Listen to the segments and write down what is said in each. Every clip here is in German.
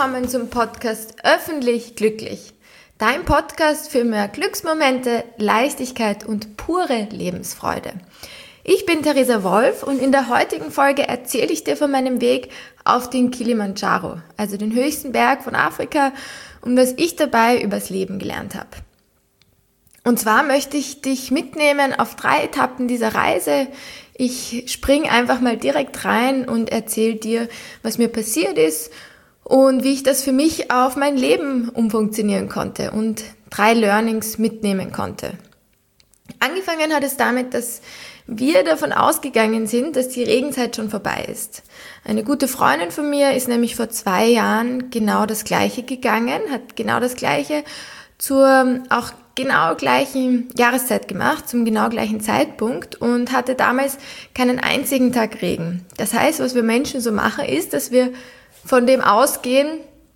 willkommen zum Podcast Öffentlich Glücklich. Dein Podcast für mehr Glücksmomente, Leichtigkeit und pure Lebensfreude. Ich bin Theresa Wolf und in der heutigen Folge erzähle ich dir von meinem Weg auf den Kilimanjaro, also den höchsten Berg von Afrika, und was ich dabei übers Leben gelernt habe. Und zwar möchte ich dich mitnehmen auf 3 Etappen dieser Reise. Ich springe einfach mal direkt rein und erzähle dir, was mir passiert ist und wie ich das für mich auf mein Leben umfunktionieren konnte und 3 Learnings mitnehmen konnte. Angefangen hat es damit, dass wir davon ausgegangen sind, dass die Regenzeit schon vorbei ist. Eine gute Freundin von mir ist nämlich vor 2 Jahren genau das Gleiche gegangen, hat genau das Gleiche zur auch genau gleichen Jahreszeit gemacht, zum genau gleichen Zeitpunkt und hatte damals keinen einzigen Tag Regen. Das heißt, was wir Menschen so machen, ist, dass wir von dem ausgehen,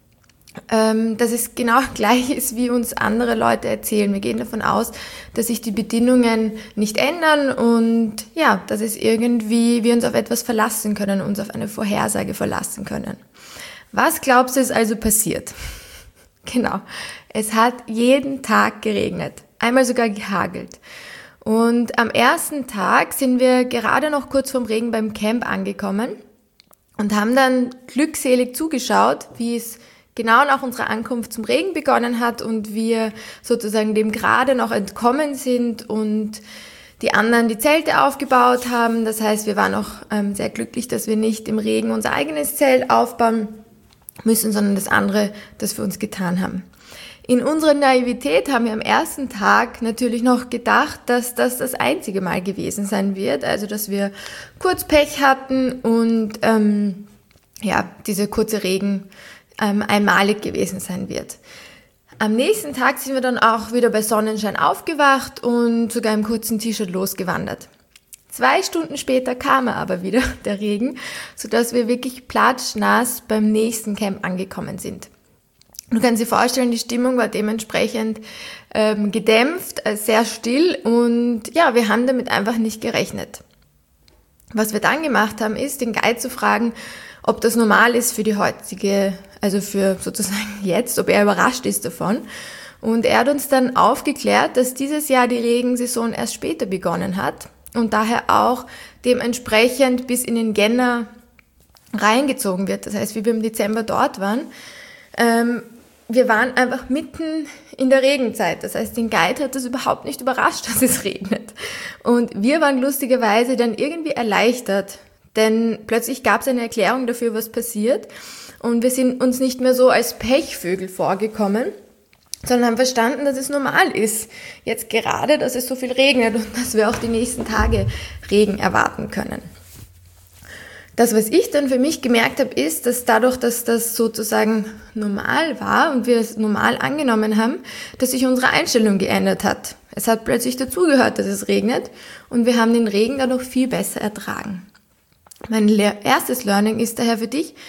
dass es genau gleich ist, wie uns andere Leute erzählen. Wir gehen davon aus, dass sich die Bedingungen nicht ändern und ja, dass es irgendwie wir uns auf etwas verlassen können, uns auf eine Vorhersage verlassen können. Was glaubst du, ist also passiert? Genau, es hat jeden Tag geregnet, einmal sogar gehagelt. Und am ersten Tag sind wir gerade noch kurz vorm Regen beim Camp angekommen und haben dann glückselig zugeschaut, wie es genau nach unserer Ankunft zum Regen begonnen hat und wir sozusagen dem gerade noch entkommen sind und die anderen die Zelte aufgebaut haben. Das heißt, wir waren auch sehr glücklich, dass wir nicht im Regen unser eigenes Zelt aufbauen müssen, sondern das andere, das wir uns getan haben. In unserer Naivität haben wir am ersten Tag natürlich noch gedacht, dass das einzige Mal gewesen sein wird, also dass wir kurz Pech hatten und diese kurze Regen einmalig gewesen sein wird. Am nächsten Tag sind wir dann auch wieder bei Sonnenschein aufgewacht und sogar im kurzen T-Shirt losgewandert. 2 Stunden später kam aber wieder der Regen, sodass wir wirklich platschnass beim nächsten Camp angekommen sind. Du kannst dir vorstellen, die Stimmung war dementsprechend gedämpft, sehr still und ja, wir haben damit einfach nicht gerechnet. Was wir dann gemacht haben, ist, den Guide zu fragen, ob das normal ist für die heutige, also für sozusagen jetzt, ob er überrascht ist davon. Und er hat uns dann aufgeklärt, dass dieses Jahr die Regensaison erst später begonnen hat und daher auch dementsprechend bis in den Jänner reingezogen wird. Das heißt, wie wir im Dezember dort waren, wir waren einfach mitten in der Regenzeit. Das heißt, den Guide hat das überhaupt nicht überrascht, dass es regnet. Und wir waren lustigerweise dann irgendwie erleichtert, denn plötzlich gab es eine Erklärung dafür, was passiert. Und wir sind uns nicht mehr so als Pechvögel vorgekommen, sondern haben verstanden, dass es normal ist, jetzt gerade, dass es so viel regnet und dass wir auch die nächsten Tage Regen erwarten können. Das, was ich dann für mich gemerkt habe, ist, dass dadurch, dass das sozusagen normal war und wir es normal angenommen haben, dass sich unsere Einstellung geändert hat. Es hat plötzlich dazugehört, dass es regnet und wir haben den Regen dadurch viel besser ertragen. Mein erstes Learning ist daher für dich: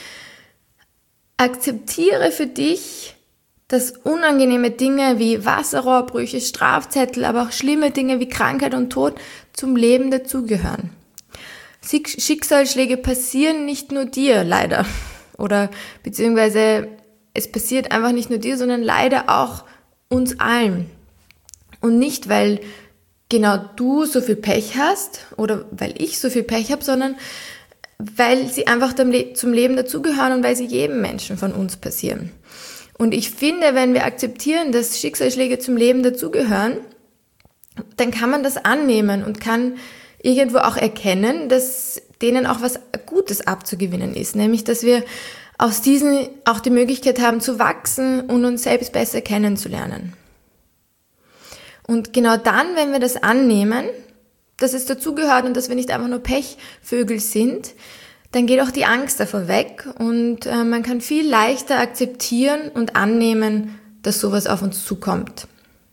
Akzeptiere für dich, dass unangenehme Dinge wie Wasserrohrbrüche, Strafzettel, aber auch schlimme Dinge wie Krankheit und Tod zum Leben dazugehören. Schicksalsschläge passieren nicht nur dir, leider. Oder beziehungsweise es passiert einfach nicht nur dir, sondern leider auch uns allen. Und nicht, weil genau du so viel Pech hast oder weil ich so viel Pech habe, sondern weil sie einfach zum Leben dazugehören und weil sie jedem Menschen von uns passieren. Und ich finde, wenn wir akzeptieren, dass Schicksalsschläge zum Leben dazugehören, dann kann man das annehmen und kann irgendwo auch erkennen, dass denen auch was Gutes abzugewinnen ist. Nämlich, dass wir aus diesen auch die Möglichkeit haben zu wachsen und uns selbst besser kennenzulernen. Und genau dann, wenn wir das annehmen, dass es dazugehört und dass wir nicht einfach nur Pechvögel sind, dann geht auch die Angst davon weg und man kann viel leichter akzeptieren und annehmen, dass sowas auf uns zukommt.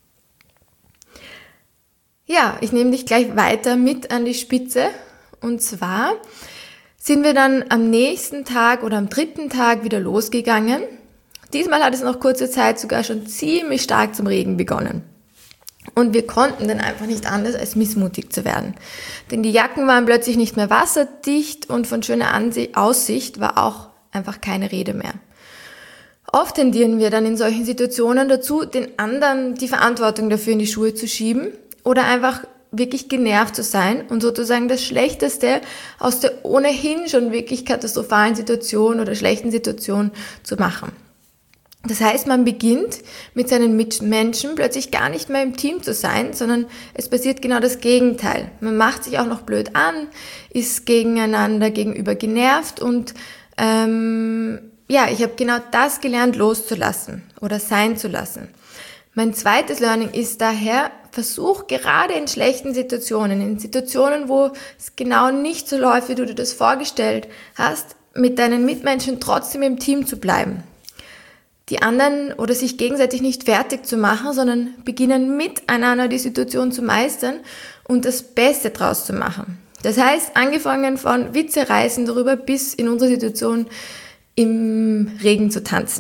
Ja, ich nehme dich gleich weiter mit an die Spitze und zwar sind wir dann am nächsten Tag oder am 3. Tag wieder losgegangen. Diesmal hat es nach kurzer Zeit sogar schon ziemlich stark zum Regen begonnen. Und wir konnten dann einfach nicht anders, als missmutig zu werden. Denn die Jacken waren plötzlich nicht mehr wasserdicht und von schöner Aussicht war auch einfach keine Rede mehr. Oft tendieren wir dann in solchen Situationen dazu, den anderen die Verantwortung dafür in die Schuhe zu schieben oder einfach wirklich genervt zu sein und sozusagen das Schlechteste aus der ohnehin schon wirklich katastrophalen Situation oder schlechten Situation zu machen. Das heißt, man beginnt mit seinen Mitmenschen plötzlich gar nicht mehr im Team zu sein, sondern es passiert genau das Gegenteil. Man macht sich auch noch blöd an, ist gegenüber genervt und ich habe genau das gelernt, loszulassen oder sein zu lassen. Mein zweites Learning ist daher, versuch gerade in schlechten Situationen, in Situationen, wo es genau nicht so läuft, wie du dir das vorgestellt hast, mit deinen Mitmenschen trotzdem im Team zu bleiben. Die anderen oder sich gegenseitig nicht fertig zu machen, sondern beginnen miteinander die Situation zu meistern und das Beste draus zu machen. Das heißt, angefangen von Witze reißen darüber bis in unserer Situation im Regen zu tanzen.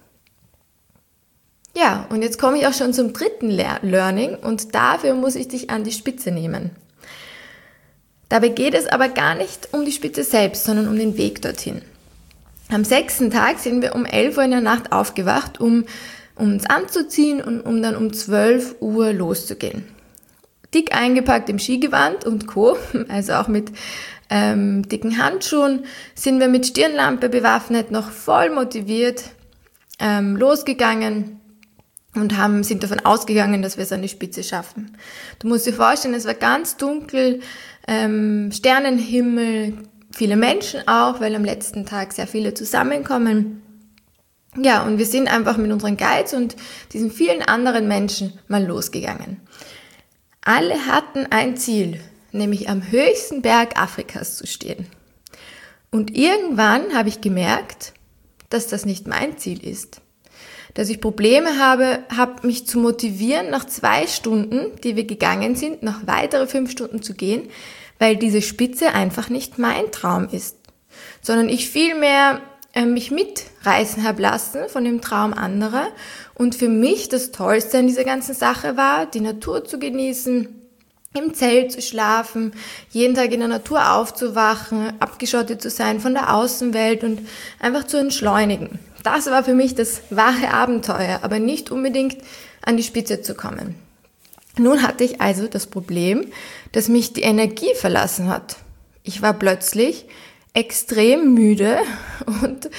Ja, und jetzt komme ich auch schon zum dritten Learning und dafür muss ich dich an die Spitze nehmen. Dabei geht es aber gar nicht um die Spitze selbst, sondern um den Weg dorthin. Am 6. Tag sind wir um 11 Uhr in der Nacht aufgewacht, um uns anzuziehen und um dann um 12 Uhr loszugehen. Dick eingepackt im Skigewand und Co., also auch mit dicken Handschuhen, sind wir mit Stirnlampe bewaffnet, noch voll motiviert losgegangen und sind davon ausgegangen, dass wir es an die Spitze schaffen. Du musst dir vorstellen, es war ganz dunkel, Sternenhimmel, viele Menschen auch, weil am letzten Tag sehr viele zusammenkommen. Ja, und wir sind einfach mit unseren Guides und diesen vielen anderen Menschen mal losgegangen. Alle hatten ein Ziel, nämlich am höchsten Berg Afrikas zu stehen. Und irgendwann habe ich gemerkt, dass das nicht mein Ziel ist. Dass ich Probleme habe, mich zu motivieren, nach 2 Stunden, die wir gegangen sind, noch weitere 5 Stunden zu gehen, weil diese Spitze einfach nicht mein Traum ist, sondern ich vielmehr mich mitreißen habe lassen von dem Traum anderer und für mich das Tollste an dieser ganzen Sache war, die Natur zu genießen, im Zelt zu schlafen, jeden Tag in der Natur aufzuwachen, abgeschottet zu sein von der Außenwelt und einfach zu entschleunigen. Das war für mich das wahre Abenteuer, aber nicht unbedingt an die Spitze zu kommen. Nun hatte ich also das Problem, dass mich die Energie verlassen hat. Ich war plötzlich extrem müde und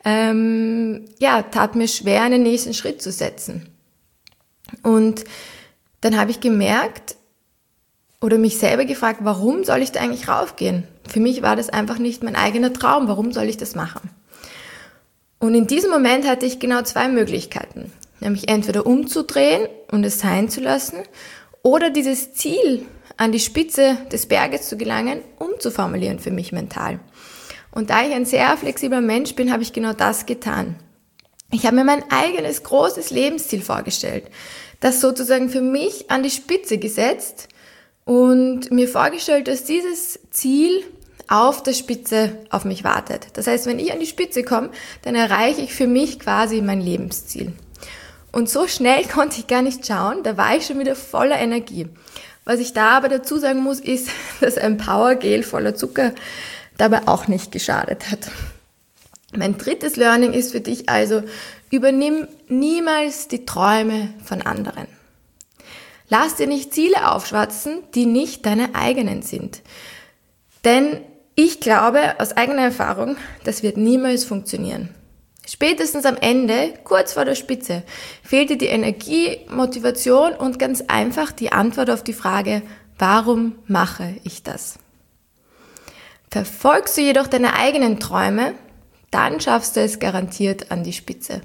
tat mir schwer, einen nächsten Schritt zu setzen. Und dann habe ich gemerkt oder mich selber gefragt, warum soll ich da eigentlich raufgehen? Für mich war das einfach nicht mein eigener Traum. Warum soll ich das machen? Und in diesem Moment hatte ich genau 2 Möglichkeiten. Nämlich entweder umzudrehen und es sein zu lassen oder dieses Ziel, an die Spitze des Berges zu gelangen, umzuformulieren für mich mental. Und da ich ein sehr flexibler Mensch bin, habe ich genau das getan. Ich habe mir mein eigenes großes Lebensziel vorgestellt, das sozusagen für mich an die Spitze gesetzt und mir vorgestellt, dass dieses Ziel auf der Spitze auf mich wartet. Das heißt, wenn ich an die Spitze komme, dann erreiche ich für mich quasi mein Lebensziel. Und so schnell konnte ich gar nicht schauen, da war ich schon wieder voller Energie. Was ich da aber dazu sagen muss, ist, dass ein Powergel voller Zucker dabei auch nicht geschadet hat. Mein drittes Learning ist für dich also, übernimm niemals die Träume von anderen. Lass dir nicht Ziele aufschwatzen, die nicht deine eigenen sind. Denn ich glaube aus eigener Erfahrung, das wird niemals funktionieren. Spätestens am Ende, kurz vor der Spitze, fehlt dir die Energie, Motivation und ganz einfach die Antwort auf die Frage, warum mache ich das? Verfolgst du jedoch deine eigenen Träume, dann schaffst du es garantiert an die Spitze.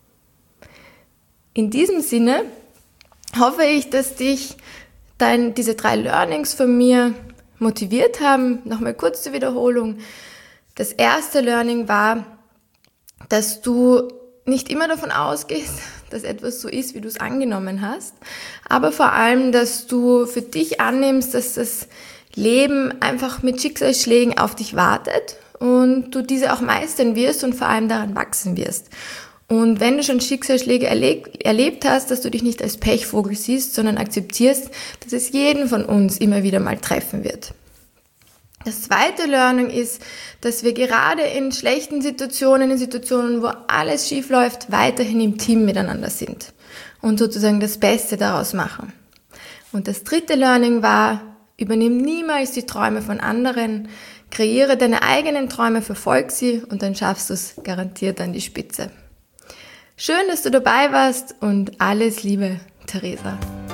In diesem Sinne hoffe ich, dass dich diese 3 Learnings von mir motiviert haben. Nochmal kurz zur Wiederholung. Das erste Learning war, dass du nicht immer davon ausgehst, dass etwas so ist, wie du es angenommen hast, aber vor allem, dass du für dich annimmst, dass das Leben einfach mit Schicksalsschlägen auf dich wartet und du diese auch meistern wirst und vor allem daran wachsen wirst. Und wenn du schon Schicksalsschläge erlebt hast, dass du dich nicht als Pechvogel siehst, sondern akzeptierst, dass es jeden von uns immer wieder mal treffen wird. Das zweite Learning ist, dass wir gerade in schlechten Situationen, in Situationen, wo alles schief läuft, weiterhin im Team miteinander sind und sozusagen das Beste daraus machen. Und das dritte Learning war, übernimm niemals die Träume von anderen, kreiere deine eigenen Träume, verfolg sie und dann schaffst du es garantiert an die Spitze. Schön, dass du dabei warst und alles Liebe, Theresa.